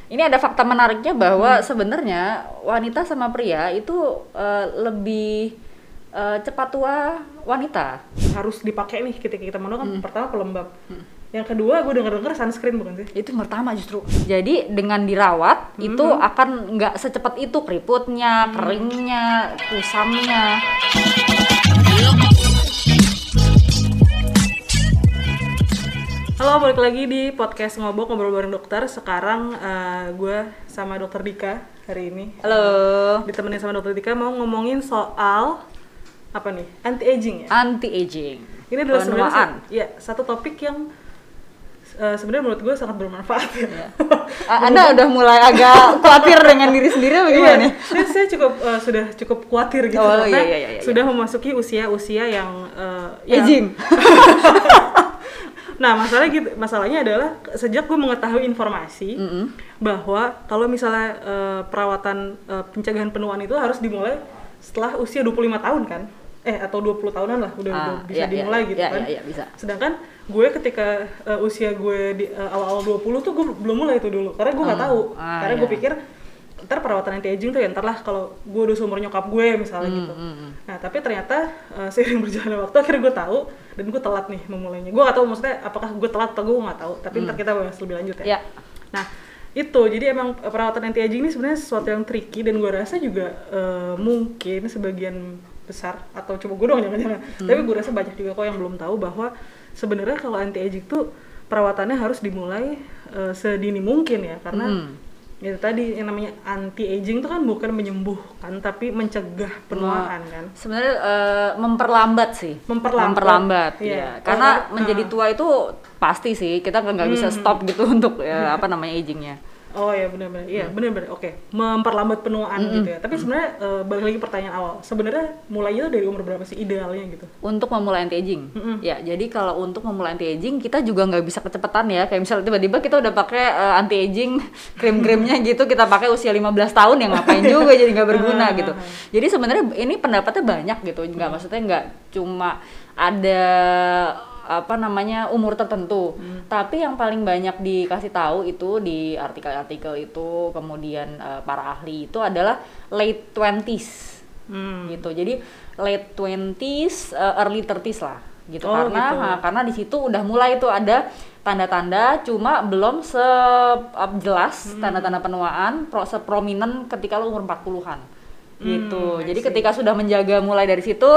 Ini ada fakta menariknya bahwa sebenarnya wanita sama pria itu lebih cepat tua wanita. Harus dipakai nih ketika kita menua kan pertama pelembab. Yang kedua gue denger sunscreen bukan sih? Itu yang pertama justru. Jadi dengan dirawat itu akan nggak secepat itu keriputnya, keringnya, kusamnya. Halo, balik lagi di podcast Ngobrol bareng dokter. Sekarang gue sama dokter Dika hari ini. Halo. Ditemenin sama dokter Dika mau ngomongin soal apa nih? Anti-aging ya? Anti-aging. Ini adalah sebenarnya satu topik yang sebenarnya menurut gue sangat bermanfaat ya. Anda udah mulai agak khawatir dengan diri sendiri bagaimana? Iya, saya sudah cukup khawatir gitu karena sudah memasuki usia yang aging. Nah, masalahnya adalah sejak gue mengetahui informasi bahwa kalau misalnya perawatan pencegahan penuaan itu harus dimulai setelah usia 25 tahun kan? Atau 20 tahunan lah udah bisa dimulai gitu kan. Bisa. Sedangkan gue ketika usia gue di awal-awal 20 tuh gue belum mulai itu dulu karena gue nggak tahu. Karena gue pikir ntar perawatan anti-aging tuh ya ntar lah kalau gue udah seumur nyokap gue misalnya gitu. Nah tapi ternyata seiring berjalannya waktu akhirnya gue tahu dan gue telat nih memulainya. Gue nggak tahu maksudnya apakah gue telat atau gue nggak tahu. Tapi ntar kita bahas lebih lanjut ya. Nah itu jadi emang perawatan anti-aging ini sebenarnya sesuatu yang tricky dan gue rasa juga mungkin sebagian besar atau coba gue dong jangan-jangan. Tapi gue rasa banyak juga kok yang belum tahu bahwa sebenarnya kalau anti-aging tuh perawatannya harus dimulai sedini mungkin ya karena itu tadi yang namanya anti-aging itu kan bukan menyembuhkan tapi mencegah penuaan kan. Sebenarnya memperlambat sih. Memperlambat ya. Karena menjadi tua itu pasti sih kita nggak bisa stop gitu untuk agingnya. Oh ya benar-benar. Iya benar-benar. Oke. Memperlambat penuaan gitu ya. Tapi sebenarnya balik lagi pertanyaan awal. Sebenarnya mulainya dari umur berapa sih idealnya gitu? Untuk memulai anti-aging. Ya, jadi kalau untuk memulai anti-aging kita juga nggak bisa kecepatan ya. Kayak misalnya tiba-tiba kita udah pakai anti-aging krim-krimnya gitu kita pakai usia 15 tahun yang ngapain juga jadi nggak berguna gitu. Jadi sebenarnya ini pendapatnya banyak gitu. Maksudnya nggak cuma ada umur tertentu. Tapi yang paling banyak dikasih tahu itu di artikel-artikel itu kemudian para ahli itu adalah late 20s. Gitu. Jadi late 20s, early 30s lah gitu. Karena di situ udah mulai tuh ada tanda-tanda cuma belum sejelas tanda-tanda penuaan seprominent ketika lo umur 40-an. Gitu. Jadi ketika sudah menjaga mulai dari situ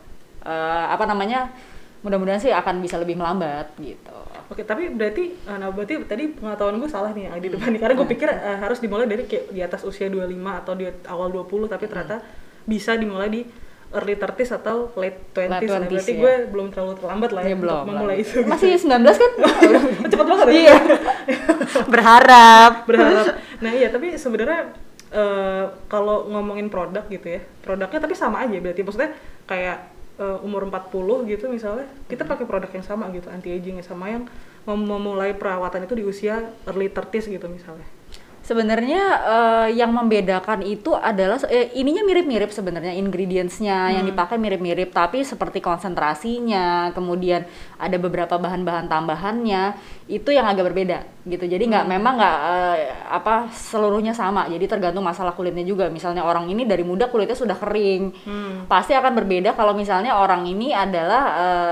mudah-mudahan sih akan bisa lebih melambat gitu. Oke, tapi berarti tadi pengetahuan gue salah nih yang di depan nih. Karena gue pikir harus dimulai dari kayak di atas usia 25 atau di awal 20, tapi ternyata bisa dimulai di early 30s atau late 20s. Berarti gue belum terlalu terlambat lah ya untuk memulai itu. Masih 19 kan? Cepet banget ya? Iya. Berharap. Nah iya, tapi sebenarnya kalau ngomongin produk gitu ya, produknya tapi sama aja berarti. Maksudnya kayak umur 40 gitu misalnya kita pakai produk yang sama gitu, anti-aging yang sama yang memulai perawatan itu di usia early 30s gitu misalnya. Sebenarnya yang membedakan itu adalah ininya mirip-mirip sebenarnya, ingredients-nya yang dipakai mirip-mirip, tapi seperti konsentrasinya, kemudian ada beberapa bahan-bahan tambahannya itu yang agak berbeda gitu. Jadi memang nggak seluruhnya sama. Jadi tergantung masalah kulitnya juga. Misalnya orang ini dari muda kulitnya sudah kering, pasti akan berbeda kalau misalnya orang ini adalah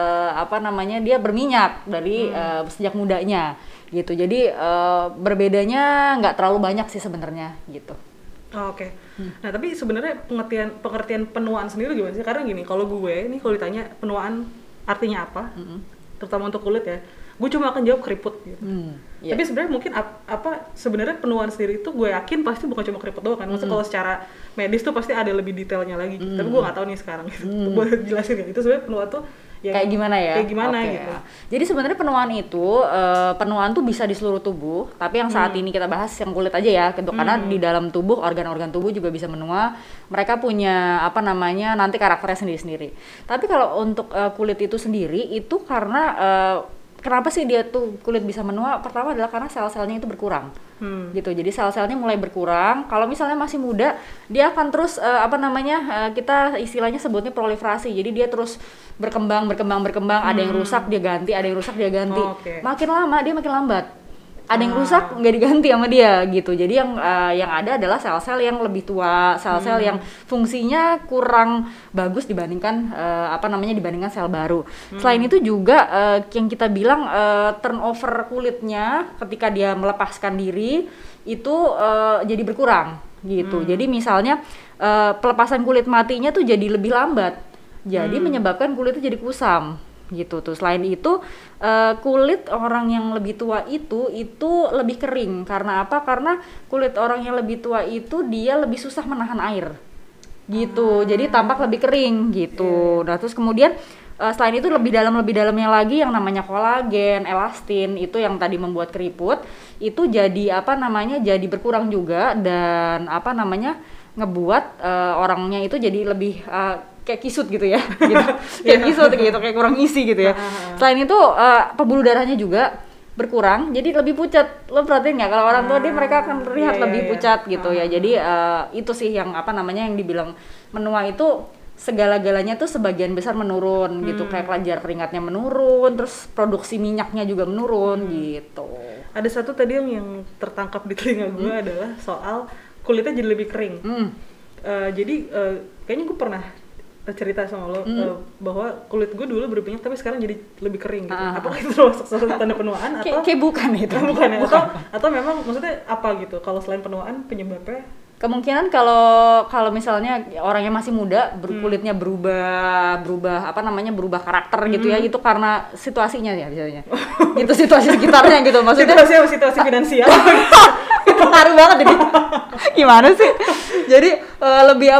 dia berminyak dari sejak mudanya. Gitu. Jadi berbedanya nggak terlalu banyak sih sebenarnya gitu. Oke. Nah, tapi sebenarnya pengertian penuaan sendiri gimana sih? Karena gini, kalau ditanya penuaan artinya apa? Terutama untuk kulit ya. Gue cuma akan jawab keriput gitu. Tapi sebenarnya mungkin sebenarnya penuaan sendiri itu gue yakin pasti bukan cuma keriput doang kan. Maksudnya kalau secara medis tuh pasti ada lebih detailnya lagi gitu. Tapi gue nggak tahu nih sekarang gitu. Gue jelasin ya. Itu sebenarnya penuaan tuh kayak gimana ya? Kayak gimana gitu. Jadi sebenarnya penuaan tuh bisa di seluruh tubuh, tapi yang saat ini kita bahas yang kulit aja ya, gitu. Karena di dalam tubuh organ-organ tubuh juga bisa menua. Mereka punya nanti karakternya sendiri-sendiri. Tapi kalau untuk kulit itu sendiri itu karena kenapa sih dia tuh kulit bisa menua? Pertama adalah karena sel-selnya itu berkurang. Gitu. Jadi sel-selnya mulai berkurang. Kalau misalnya masih muda, dia akan terus kita istilahnya sebutnya proliferasi. Jadi dia terus berkembang, ada yang rusak dia ganti, Makin lama dia makin lambat. ada yang rusak nggak diganti sama dia gitu. Jadi yang ada adalah sel-sel yang lebih tua, sel-sel yang fungsinya kurang bagus dibandingkan dibandingkan sel baru. Selain itu juga yang kita bilang turnover kulitnya ketika dia melepaskan diri itu jadi berkurang gitu. Jadi misalnya pelepasan kulit matinya tuh jadi lebih lambat. Jadi menyebabkan kulit itu jadi kusam gitu tuh. Selain itu kulit orang yang lebih tua itu lebih kering. Karena apa? Karena kulit orang yang lebih tua itu dia lebih susah menahan air gitu. Jadi tampak lebih kering gitu. Nah terus kemudian selain itu lebih dalamnya lagi yang namanya kolagen, elastin itu yang tadi membuat keriput itu jadi jadi berkurang juga dan ngebuat orangnya itu jadi lebih kayak kisut gitu ya, gitu. Kayak kisut gitu, kayak kurang isi gitu ya. Selain itu pembuluh darahnya juga berkurang, jadi lebih pucat. Lo perhatiin nggak kalau orang tua mereka akan terlihat lebih pucat gitu ya. Jadi itu sih yang yang dibilang menua itu segala-galanya tuh sebagian besar menurun gitu, kayak kelenjar keringatnya menurun, terus produksi minyaknya juga menurun gitu. Ada satu tadi yang tertangkap di telinga gue adalah soal kulitnya jadi lebih kering. Jadi kayaknya gue pernah cerita sama lo bahwa kulit gue dulu berminyak tapi sekarang jadi lebih kering gitu. Apakah itu termasuk salah satu tanda penuaan atau kayak bukan itu? Bukan ya? Atau memang maksudnya apa gitu? Kalau selain penuaan penyebabnya? Kemungkinan kalau misalnya orangnya masih muda, kulitnya berubah karakter gitu ya, itu karena situasinya ya biasanya. Gitu situasi sekitarnya gitu maksudnya. Situasi finansial. Pengaruh banget jadi. Gimana sih? Jadi lebih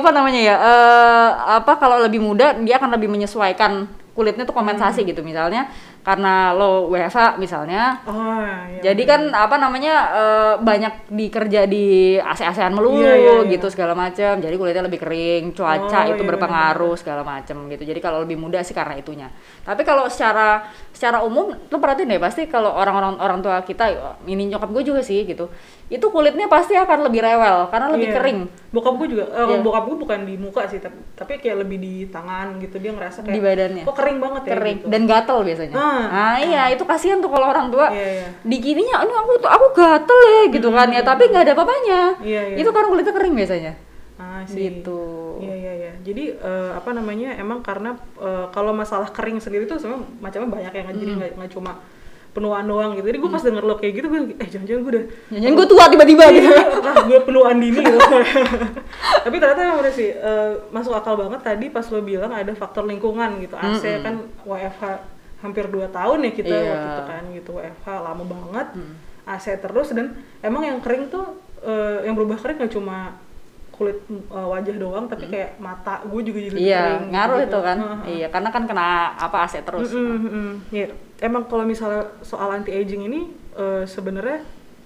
kalau lebih muda dia akan lebih menyesuaikan kulitnya tuh kompensasi gitu, misalnya karena lo WFH misalnya. Jadi kan banyak dikerja di AC-an melulu gitu segala macam. Jadi kulitnya lebih kering, cuaca itu berpengaruh segala macam gitu. Jadi kalau lebih muda sih karena itunya. Tapi kalau secara umum lo perhatiin deh, pasti kalau orang tua kita, ini nyokap gue juga sih gitu, itu kulitnya pasti akan lebih rewel karena lebih kering. Bokap gue juga, bokap gue bukan di muka sih, tapi kayak lebih di tangan gitu, dia ngerasa kayak di badannya. Kok kering banget ya kering gitu. Dan gatel biasanya. Iya, itu kasihan tuh kalau orang tua dikininya, aku gatel ya gitu kan ya, tapi nggak ada apa-apanya. Itu karena kulitnya kering biasanya. Gitu. Iya. Jadi emang karena kalau masalah kering sendiri tuh sebenarnya macamnya banyak ya, jadi nggak cuma penuaan doang gitu. Jadi gue pas denger lo kayak gitu, gue jangan-jangan gue tua tiba-tiba gitu. Gue penuaan dini gitu. Tapi ternyata emang udah sih masuk akal banget tadi pas lo bilang ada faktor lingkungan gitu. AC kan WFH hampir 2 tahun ya kita waktu itu kan gitu, WFH lama banget. AC terus, dan emang yang kering tuh yang berubah kering gak cuma kulit wajah doang, tapi kayak mata gue juga jadi kering. Iya, ngaruh gitu. Itu kan. Iya, karena kan kena AC terus. Iya. Emang kalau misalnya soal anti aging ini sebenarnya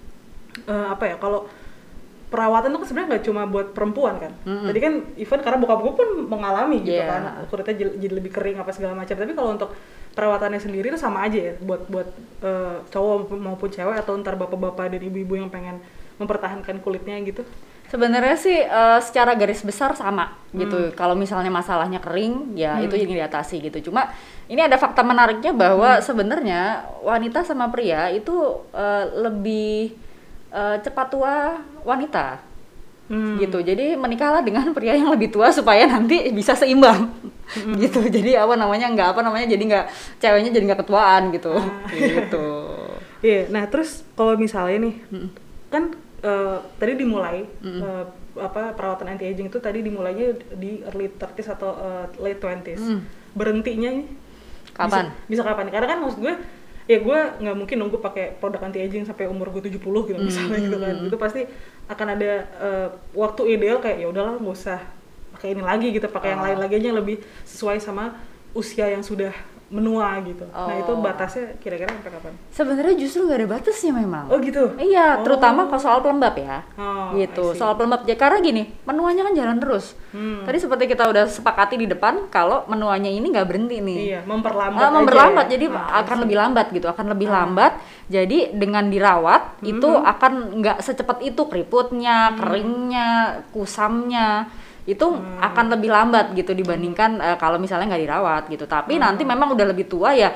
kalau perawatan itu kan sebenarnya nggak cuma buat perempuan kan. Tadi kan even karena bokap gue pun mengalami gitu kan, kulitnya jadi lebih kering apa segala macam. Tapi kalau untuk perawatannya sendiri itu sama aja ya buat cowok maupun cewek, atau ntar bapak-bapak dan ibu-ibu yang pengen mempertahankan kulitnya gitu. Sebenarnya sih secara garis besar sama gitu. Kalau misalnya masalahnya kering ya itu yang diatasi gitu. Cuma ini ada fakta menariknya bahwa sebenarnya wanita sama pria itu lebih cepat tua wanita. Gitu. Jadi menikahlah dengan pria yang lebih tua supaya nanti bisa seimbang. Gitu. Jadi jadi nggak ceweknya jadi nggak ketuaan gitu. Gitu. Iya. Nah, terus kalau misalnya nih kan tadi dimulai perawatan anti aging itu tadi dimulainya di early 30s atau late 20s. Berhentinya nih kapan? Bisa kapan? Karena kan maksud gue ya gue nggak mungkin nunggu pakai produk anti aging sampai umur gue 70 gitu misalnya gitu kan. Itu pasti akan ada waktu ideal kayak ya udahlah nggak usah pakai ini lagi gitu, pakai yang lain lagi aja yang lebih sesuai sama usia yang sudah menua gitu. Nah itu batasnya kira-kira sampai kapan? Sebenarnya justru nggak ada batasnya memang. Oh gitu? Iya, terutama kalau soal pelembab ya. Gitu, soal pelembab ya, karena gini, menuanya kan jalan terus. Tadi seperti kita udah sepakati di depan, kalau menuanya ini nggak berhenti nih. Iya, memperlambat ya? Jadi akan lebih lambat gitu, akan lebih lambat. Jadi dengan dirawat itu akan nggak secepat itu keriputnya, keringnya, kusamnya. Itu akan lebih lambat gitu dibandingkan kalau misalnya nggak dirawat gitu. Tapi nanti memang udah lebih tua ya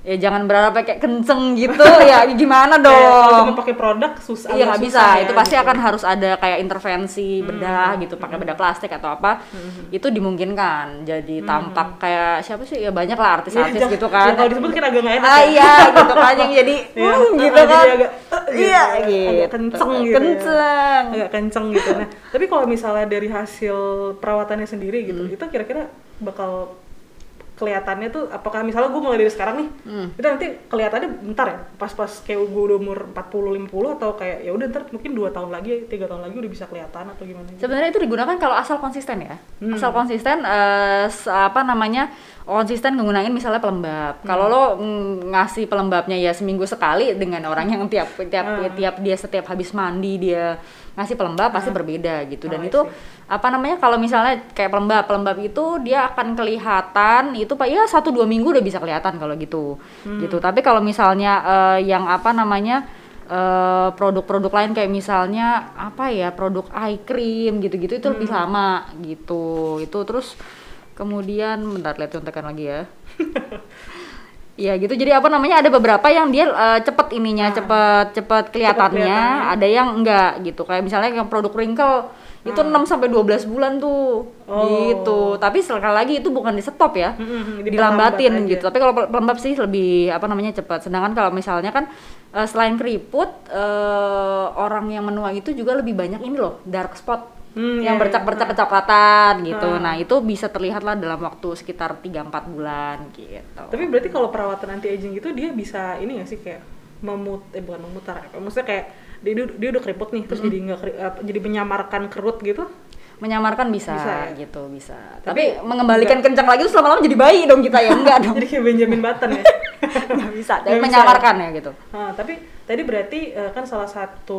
ya jangan berharap kayak kenceng gitu ya gimana dong. Kalau cuma pakai produk susah. Iya nggak bisa, ya, itu pasti gitu. akan harus ada kayak intervensi bedah gitu, pakai bedah plastik atau apa, itu dimungkinkan. Jadi tampak kayak siapa sih ya, banyak lah artis-artis gitu kan. Kalau disebut kan agak nggak enak. Iya gitu kan, yang jadi gitu kan. Iya gitu. Agak kenceng gitu. Kenceng. Agak kenceng gitu. Nah, tapi kalau misalnya dari hasil perawatannya sendiri gitu, itu kira-kira bakal kelihatannya tuh, apakah misalnya gue mulai dari sekarang nih, itu nanti kelihatannya bentar ya, pas kayak gue udah umur 40-50 atau kayak ya udah ntar mungkin 2 tahun lagi, 3 tahun lagi udah bisa kelihatan atau gimana? Sebenarnya itu digunakan kalau asal konsisten ya, asal konsisten konsisten menggunakan misalnya pelembab. Kalau lo ngasih pelembabnya ya seminggu sekali dengan orang yang setiap habis mandi dia ngasih pelembab pasti berbeda gitu. Dan itu kalau misalnya kayak pelembab itu dia akan kelihatan itu Pak ya 1-2 minggu udah bisa kelihatan kalau gitu. Gitu. Tapi kalau misalnya produk-produk lain kayak misalnya produk eye cream gitu-gitu itu lebih lama gitu. Itu terus kemudian bentar lihat contekan lagi ya. Ya gitu, jadi ada beberapa yang dia cepet kelihatannya, ada yang enggak gitu. Kayak misalnya yang produk wrinkle itu 6-12 bulan tuh. Gitu. Tapi sekali lagi itu bukan di stop ya. Dilambatin gitu. Tapi kalau pelembab sih lebih cepat. Sedangkan kalau misalnya kan selain keriput, orang yang menua itu juga lebih banyak ini loh, dark spot. Yang bercak-bercak kecoklatan gitu. Nah, itu bisa terlihat lah dalam waktu sekitar 3-4 bulan gitu. Tapi berarti kalau perawatan anti aging itu dia bisa ini nggak sih kayak bukan memutar. Maksudnya kayak dia udah keriput nih, terus jadi menyamarkan kerut gitu. Menyamarkan bisa ya? gitu, bisa. Tapi mengembalikan kencang lagi tuh lama-lama jadi bayi dong kita ya, enggak dong. Jadi kayak Benjamin Button ya. Nggak bisa, tapi menyamarkan ya gitu. Tapi tadi berarti kan salah satu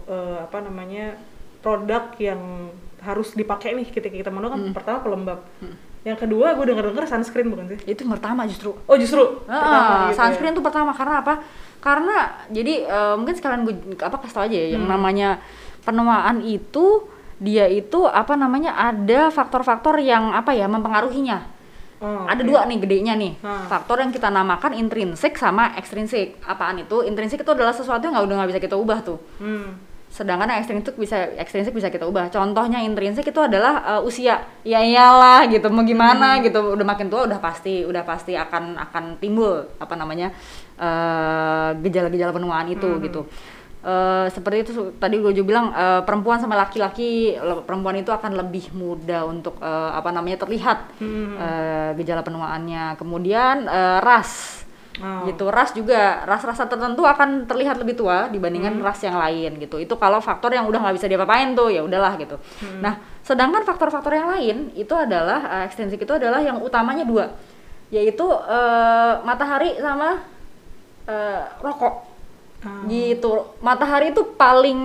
produk yang harus dipakai nih ketika kita mau kan pertama pelembab. Yang kedua gue denger sunscreen bukan sih? Itu pertama justru. Oh justru? Pertama gitu sunscreen tuh pertama, karena apa? Karena jadi mungkin sekalian gue kasih tau aja ya, yang namanya penuaan itu dia itu ada faktor-faktor yang mempengaruhinya. Ada dua nih gedenya nih. Faktor yang kita namakan intrinsik sama ekstrinsik. Apaan itu? Intrinsik itu adalah sesuatu yang udah nggak bisa kita ubah tuh. Sedangkan yang ekstrinsik bisa kita ubah. Contohnya intrinsik itu adalah usia. Ya iyalah gitu, mau gimana gitu. Udah makin tua udah pasti akan timbul gejala-gejala penuaan itu gitu. Seperti itu tadi gue juga bilang, perempuan sama laki-laki, perempuan itu akan lebih mudah untuk terlihat gejala penuaannya. Kemudian ras gitu, ras tertentu akan terlihat lebih tua dibandingkan ras yang lain gitu. Itu kalau faktor yang udah nggak bisa diapa-apain tuh ya udahlah gitu. Nah, sedangkan faktor-faktor yang lain itu adalah ekstrinsik, itu adalah yang utamanya 2, yaitu matahari sama rokok. Gitu. Matahari itu paling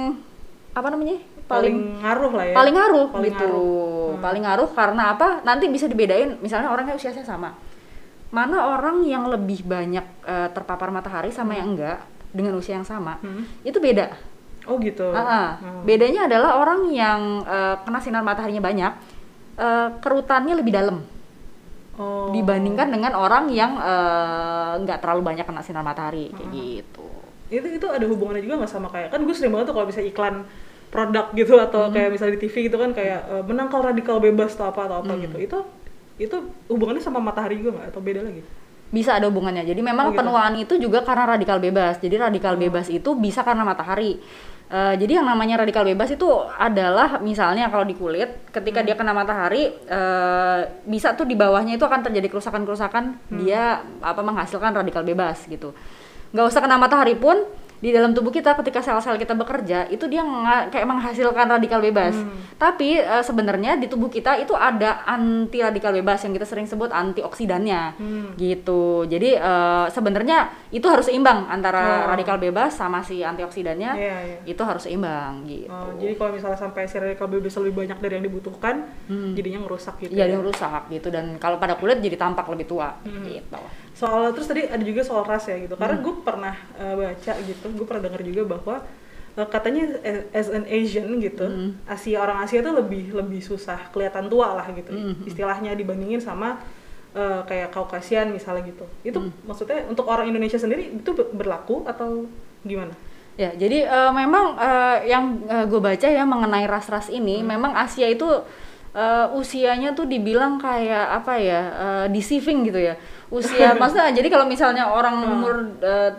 ngaruh lah ya. Paling ngaruh gitu. Paling ngaruh karena apa? Nanti bisa dibedain misalnya orangnya usianya sama. Mana orang yang lebih banyak terpapar matahari sama yang enggak dengan usia yang sama, itu beda. Oh gitu. Bedanya adalah orang yang kena sinar mataharinya banyak, kerutannya lebih dalam dibandingkan dengan orang yang nggak terlalu banyak kena sinar matahari kayak gitu. Itu ada hubungannya juga nggak sama kayak, kan gue sering banget tuh kalau bisa iklan produk gitu atau kayak misalnya di TV gitu kan kayak menangkal radikal bebas atau apa gitu. Itu hubungannya sama matahari juga nggak atau beda lagi? Bisa ada hubungannya. Jadi memang penuaan itu juga karena radikal bebas. Jadi radikal bebas itu bisa karena matahari. Jadi yang namanya radikal bebas itu adalah misalnya kalau di kulit ketika dia kena matahari, bisa tuh di bawahnya itu akan terjadi kerusakan-kerusakan, dia menghasilkan radikal bebas gitu. Nggak usah kena matahari pun di dalam tubuh kita ketika sel-sel kita bekerja itu dia kayak menghasilkan radikal bebas. Tapi sebenarnya di tubuh kita itu ada anti radikal bebas yang kita sering sebut antioksidannya gitu. Jadi sebenarnya itu harus seimbang antara radikal bebas sama si antioksidannya. Itu harus seimbang gitu. Jadi kalau misalnya sampai si radikal bebas lebih banyak dari yang dibutuhkan, jadinya ngerusak gitu. Iya, dia ngerusak gitu, dan kalau pada kulit jadi tampak lebih tua gitu. Terus tadi ada juga soal ras ya gitu. Karena gue pernah baca gitu, gue pernah dengar juga bahwa katanya as an Asian gitu, orang Asia tuh lebih susah kelihatan tua lah gitu, istilahnya dibandingin sama kayak Kaukasian misalnya gitu. Itu maksudnya untuk orang Indonesia sendiri itu berlaku atau gimana? Ya, jadi memang yang gue baca ya mengenai ras-ras ini, memang Asia itu usianya tuh dibilang kayak apa ya, deceiving gitu ya. Usia maksudnya jadi kalau misalnya orang umur 30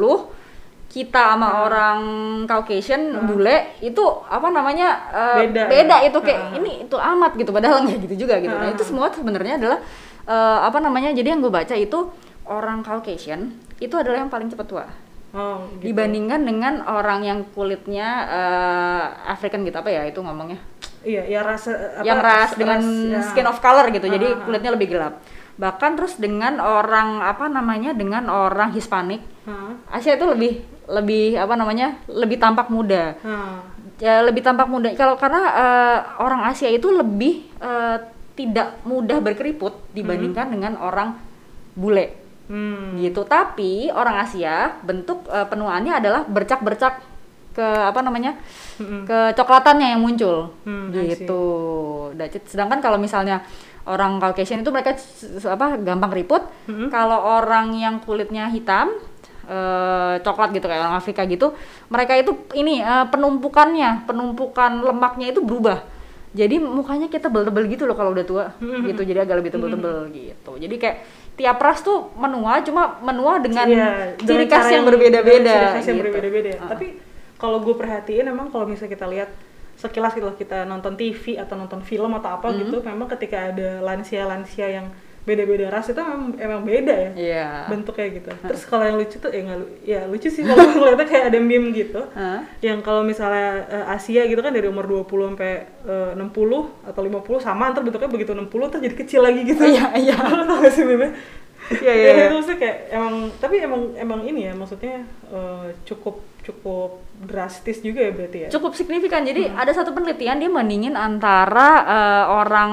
kita sama orang Caucasian bule itu apa namanya beda itu kayak ini itu amat gitu, padahal nggak gitu juga gitu. Nah, itu semua sebenarnya adalah apa namanya, jadi yang gue baca itu orang Caucasian itu adalah yang paling cepat tua. Gitu. Dibandingkan dengan orang yang kulitnya African gitu, apa ya itu ngomongnya? Iya, ya ras dengan skin of color gitu, jadi kulitnya lebih gelap. Bahkan terus dengan orang apa namanya, dengan orang Hispanik, Asia itu lebih apa namanya, lebih tampak muda. Ya, lebih tampak muda karena orang Asia itu lebih tidak mudah berkeriput dibandingkan dengan orang bule. Gitu. Tapi orang Asia bentuk penuaannya adalah bercak-bercak ke apa namanya, kecoklatannya yang muncul gitu. Sedangkan kalau misalnya orang Caucasian itu mereka gampang keriput. Kalau orang yang kulitnya hitam coklat gitu kayak orang Afrika gitu, mereka itu ini penumpukan lemaknya itu berubah. Jadi mukanya kita tebel-tebel gitu loh kalau udah tua gitu. Jadi agak lebih tebel-tebel gitu. Jadi kayak tiap ras tuh menua, cuma menua dengan ciri khas yang berbeda-beda. Tapi kalau gue perhatiin emang kalau misalnya kita lihat sekilas gitu, kita nonton TV atau nonton film atau apa gitu, memang ketika ada lansia-lansia yang beda-beda ras itu emang beda ya bentuknya gitu. Terus kalau yang lucu tuh lucu sih kalau ngeliatnya kayak ada meme gitu yang kalau misalnya Asia gitu kan dari umur 20 sampai 60 atau 50 sama, ntar bentuknya begitu 60 terus jadi kecil lagi gitu. Iya. Tau gak sih meme? Iya. Itu maksudnya kayak emang ini ya, maksudnya cukup drastis juga ya berarti ya. Cukup signifikan. Jadi ada satu penelitian dia bandingin antara orang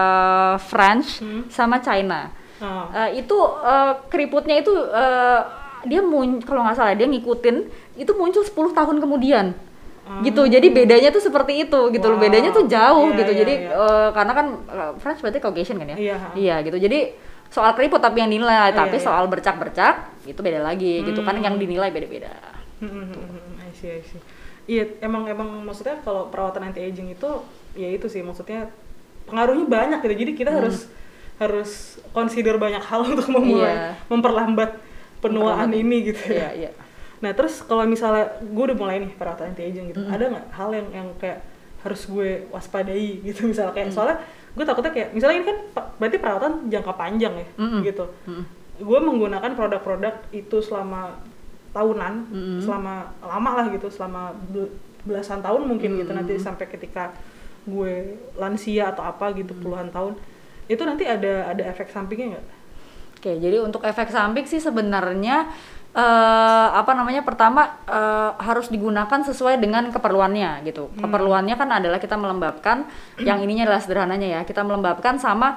French sama China. Itu keriputnya itu dia kalau nggak salah dia ngikutin itu muncul 10 tahun kemudian. Gitu. Jadi bedanya tuh seperti itu gitu loh. Bedanya tuh jauh gitu. Jadi karena kan French berarti Caucasian kan ya? Iya gitu. Jadi soal keriput tapi yang dinilai, tapi soal bercak-bercak itu beda lagi gitu kan, yang dinilai beda-beda. I see. Iya, emang maksudnya kalau perawatan anti aging itu ya itu sih, maksudnya pengaruhnya banyak gitu. Jadi kita harus consider banyak hal untuk memperlambat penuaan ini gitu ya. Iya. Nah, terus kalau misalnya gue udah mulai nih perawatan anti aging gitu, ada nggak hal yang kayak harus gue waspadai gitu, misalnya kayak soalnya gue takutnya kayak misalnya ini kan berarti perawatan jangka panjang ya gitu. Gue menggunakan produk-produk itu selama tahunan, selama lama lah gitu, selama belasan tahun mungkin gitu, nanti sampai ketika gue lansia atau apa gitu puluhan tahun, itu nanti ada efek sampingnya nggak? Oke, jadi untuk efek samping sih sebenarnya pertama harus digunakan sesuai dengan keperluannya gitu. Keperluannya kan adalah kita melembabkan, yang ininya adalah sederhananya ya, kita melembabkan sama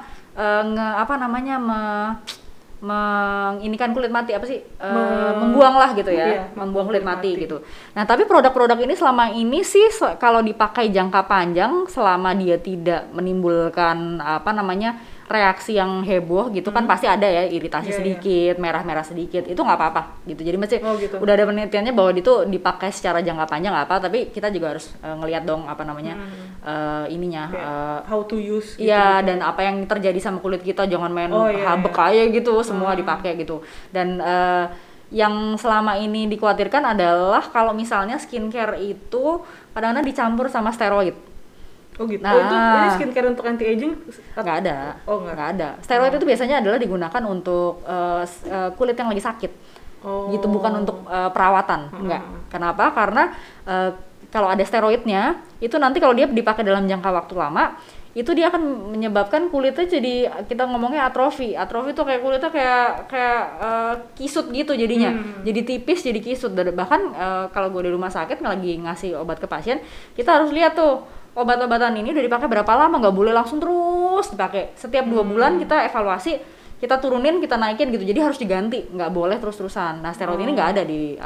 menginikan kulit mati membuang lah gitu ya, membuang kulit mati gitu. Nah, tapi produk-produk ini selama ini sih kalau dipakai jangka panjang, selama dia tidak menimbulkan reaksi yang heboh gitu kan, pasti ada ya iritasi sedikit, merah-merah sedikit, itu nggak apa-apa gitu. Jadi masih udah ada penelitiannya bahwa itu dipakai secara jangka panjang nggak apa, tapi kita juga harus ngelihat dong ininya how to use gitu. Iya, dan apa yang terjadi sama kulit kita, jangan main habek aja gitu, semua dipakai gitu. Dan yang selama ini dikhawatirkan adalah kalau misalnya skincare itu kadang-kadang dicampur sama steroid. Oh gitu. Nah, ini skincare untuk anti aging nggak ada. Nggak ada. Steroid itu biasanya adalah digunakan untuk kulit yang lagi sakit. Gitu, bukan untuk perawatan. Enggak. Kenapa? Karena kalau ada steroidnya, itu nanti kalau dia dipakai dalam jangka waktu lama, itu dia akan menyebabkan kulitnya jadi, kita ngomongnya atrofi. Atrofi itu kayak kulitnya kayak kisut gitu jadinya. Jadi tipis, jadi kisut. Bahkan kalau gue di rumah sakit lagi ngasih obat ke pasien, kita harus lihat tuh obat-obatan ini udah dipakai berapa lama, nggak boleh langsung terus dipakai. Setiap 2 bulan kita evaluasi, kita turunin, kita naikin gitu. Jadi harus diganti, nggak boleh terus-terusan. Nah, steroid ini nggak ada di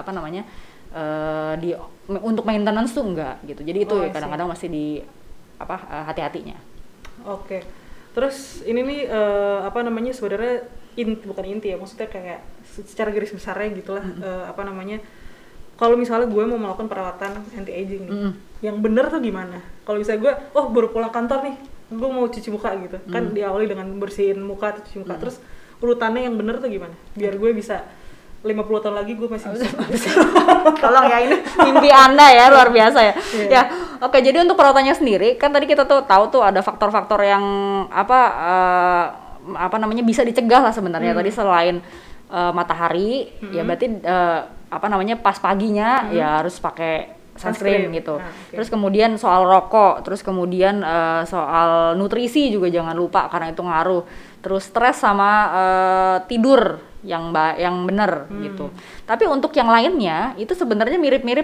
untuk maintenance tuh nggak gitu. Jadi itu kadang-kadang masih di hati-hatinya. Oke. Terus ini nih apa namanya sebenarnya bukan inti ya, maksudnya kayak secara garis besarnya gitulah. Apa namanya, kalau misalnya gue mau melakukan perawatan anti aging nih, yang bener tuh gimana? Kalau misalnya gue, baru pulang kantor nih, gue mau cuci muka gitu, kan diawali dengan bersihin muka, cuci muka, terus urutannya yang bener tuh gimana? Biar gue bisa 50 tahun lagi gue masih bisa. Tolong ya, ini mimpi Anda ya, luar biasa ya. Ya, oke, jadi untuk perawatannya sendiri, kan tadi kita tuh tahu tuh ada faktor-faktor yang apa namanya bisa dicegah lah sebenarnya. Tadi selain matahari, ya berarti apa namanya pas paginya ya harus pakai sunscreen gitu. Terus kemudian soal rokok, terus kemudian soal nutrisi juga jangan lupa karena itu ngaruh. Terus stres sama tidur yang benar gitu. Tapi untuk yang lainnya itu sebenarnya mirip-mirip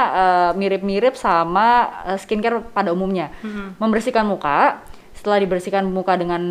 sama skincare pada umumnya. Membersihkan muka, setelah dibersihkan muka dengan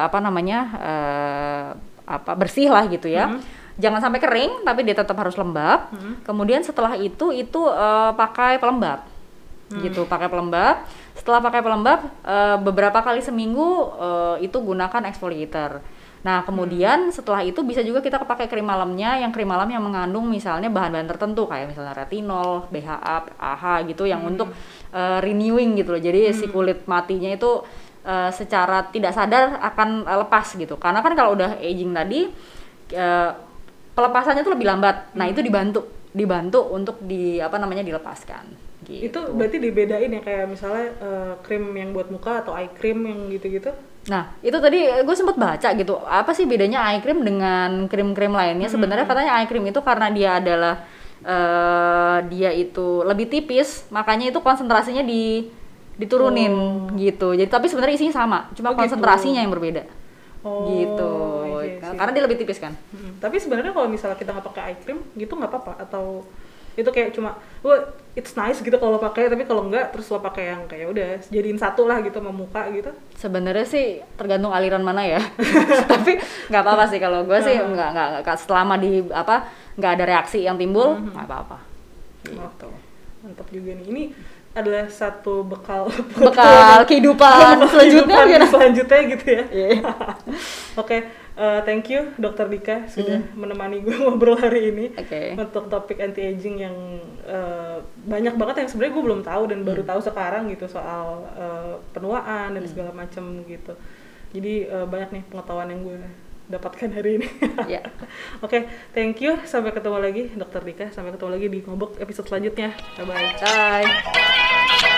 bersih lah gitu ya. Jangan sampai kering, tapi dia tetap harus lembab. Kemudian setelah itu pakai pelembab, gitu. Pakai pelembab. Setelah pakai pelembab, beberapa kali seminggu itu gunakan exfoliator. Nah, kemudian setelah itu bisa juga kita pakai krim malamnya, yang mengandung misalnya bahan-bahan tertentu kayak misalnya retinol, BHA, AHA gitu, yang untuk renewing gitu loh. Jadi si kulit matinya itu secara tidak sadar akan lepas gitu. Karena kan kalau udah aging tadi pelepasannya tuh lebih lambat. Nah, itu dibantu untuk dilepaskan. Gitu. Itu berarti dibedain ya, kayak misalnya krim yang buat muka atau eye cream yang gitu-gitu? Nah, itu tadi gue sempat baca gitu. Apa sih bedanya eye cream dengan krim-krim lainnya? Sebenarnya katanya eye cream itu karena dia adalah dia itu lebih tipis, makanya itu konsentrasinya diturunin gitu. Jadi tapi sebenarnya isinya sama, cuma konsentrasinya yang berbeda. Gitu. Iya, karena dia lebih tipis kan. Tapi sebenarnya kalau misalnya kita nggak pakai eye cream gitu nggak apa-apa, atau itu kayak cuma it's nice gitu kalau pakai, tapi kalau enggak terus lo pakai yang kayak udah jadiin satu lah gitu sama muka gitu? Sebenarnya sih tergantung aliran mana ya. Tapi nggak apa-apa sih kalau gue sih nggak selama nggak ada reaksi yang timbul nggak apa-apa. Gitu. Mantap juga nih. Ini adalah satu bekal kehidupan selanjutnya gitu ya. Oke. Thank you Dr. Dika sudah menemani gue ngobrol hari ini untuk topik anti aging yang banyak banget yang sebenarnya gue belum tahu dan baru tahu sekarang gitu, soal penuaan dan segala macam gitu. Jadi banyak nih pengetahuan yang gue dapatkan hari ini. Oke, thank you, sampai ketemu lagi Dr. Dika, sampai ketemu lagi di Ngobok episode selanjutnya. Bye.